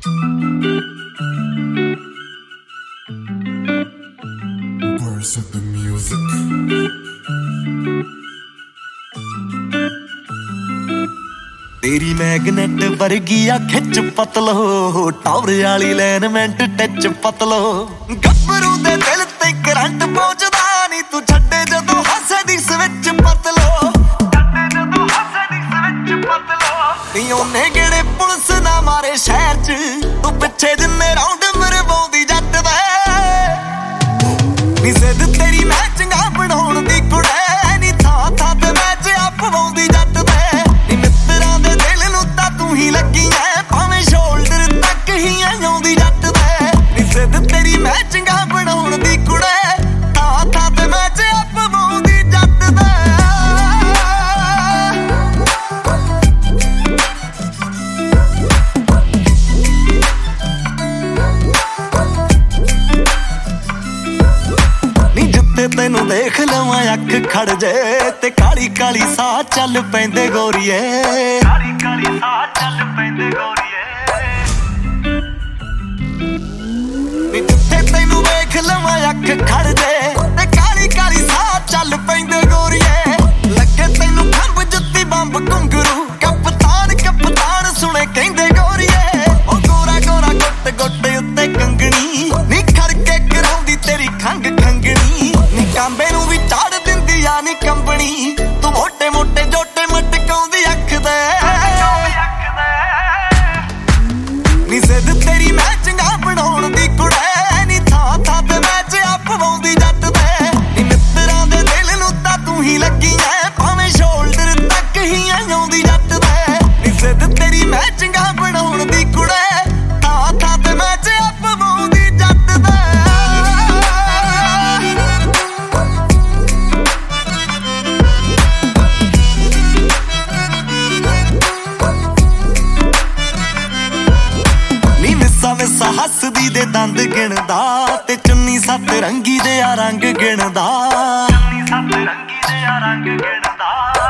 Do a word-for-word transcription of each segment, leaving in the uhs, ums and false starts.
Words of the music. तेरी magnet वर्गी आ खिच पतलो टावर वाली लाइनमेंट टच पतलो गब्बरू दे दिल ते करंट पहुंचदा नी तू छड्डे जदों हसे दी स्विच पतलो छड्डे जदों हसे दी स्विच पतलो नी ओने गेड़े पुलिस ना मारे शहर च तू पिछे जिन्ने राउंड मरवाउंदी जट दा नी सिद्ध तेरी मैं चंगा बनाउण दी कुड़े नी थां थां ते मैच अपवाउंदी जट दा नी मित्तरां दे दिल नूं तां तू ही लगी ऐ भावें शोल्डर तक ही आउंदी जट दा नी सिद्ध तेरी मैं चंगा बनाउण दी कुड़े थां थां ते मैच अपवाउंदी जट दा तेनू देख लवां अख खड़ जे ते काली काली सा चल पैंदे गोरीए काली काली सा चल पैंदे गोरीए नी जिथे तेनू देख लवां अख खड़ जे ते काली काली सा चल पैंदे गोरीए लगे तेनू खंब जुत्ती बंब घुंघरू कप्तान कप्तान सुने कहंदे गोरीए ओ गोरा गोरा गुट गुट उत्ते कंगणी नी खड़के कराउंदी तेरी खंग खंगणी कांबे नूं भी चाड़ दिंदी आ नी कंबनी तू मोटे मोटे जोटे मटकाउंदी अख दे नी सिद्ध तेरी मैं चंगा बनाउण दी कुड़े नी थां थां ते मैच अपवाउंदी जट दे नी मित्तरां दे दिल नूं तां तू ही लगी ऐ भावें शोल्डर तक ही आउंदी जट दे नी सिद्ध तेरी मैं चंगा बनाउण दी कुड़े थां थां ते मैच अपवाउंदी जट दे विसा हसदी दे दंद गिणदा ते चुन्नी सत रंगी दे आ रंग गिणदा चुन्नी सत रंगी दे आ रंग गिणदा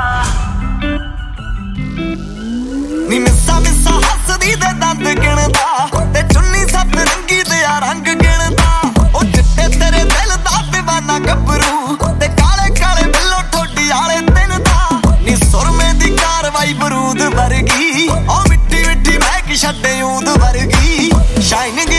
नी मिसा मिसा हसदी दे दंद गिणदा ते चुन्नी सत रंगी दे आ रंग गिणदा ओ चिट्टे तेरे दिल दा दीवाना गब्बरू ते काले काले बिल्लो ठोडी आले तिन दा नी सुरमे दी कारवाई बरूद वर्गी ओ मिट्टी मिट्टी महक छड्डे ऊद वर्गी शाइनिंग